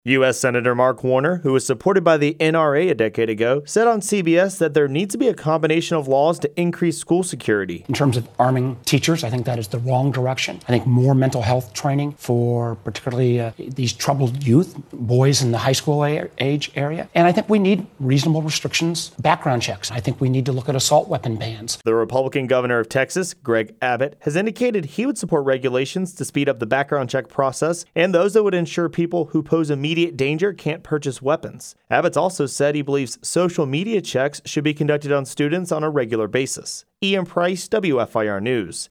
U.S. Senator Mark Warner, who was supported by the NRA a decade ago, said on CBS that there needs to be a combination of laws to increase school security. In terms of arming teachers, I think that is the wrong direction. I think more mental health training for particularly these troubled youth, boys in the high school age area. And I think we need reasonable restrictions, background checks. I think we need to look at assault weapon bans. The Republican governor of Texas, Greg Abbott, has indicated he would support regulations to speed up the background check process and those that would ensure people who pose immediate danger can't purchase weapons. Abbott's also said he believes social media checks should be conducted on students on a regular basis. Ian Price, WFIR News.